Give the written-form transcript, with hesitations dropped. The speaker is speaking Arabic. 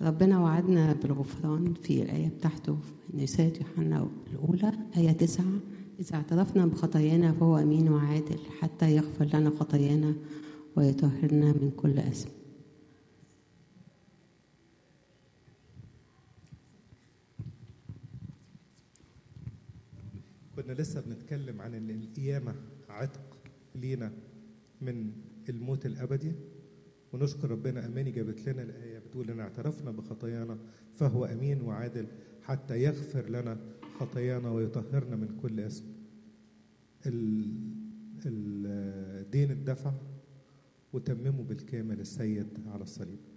ربنا وعدنا بالغفران في الآية بتاعته في رسالة يوحنا الأولى آية 9: إذا اعترفنا بخطايانا فهو أمين وعادل حتى يغفر لنا خطايانا ويطهرنا من كل إثم. كنا لسه بنتكلم عن ان القيامة عتق لينا من الموت الابدي، ونشكر ربنا اماني جابت لنا الايه بتقول ان اعترفنا بخطايانا فهو امين وعادل حتى يغفر لنا خطايانا ويطهرنا من كل اسم. الدين الدفع وتممه بالكامل السيد على الصليب.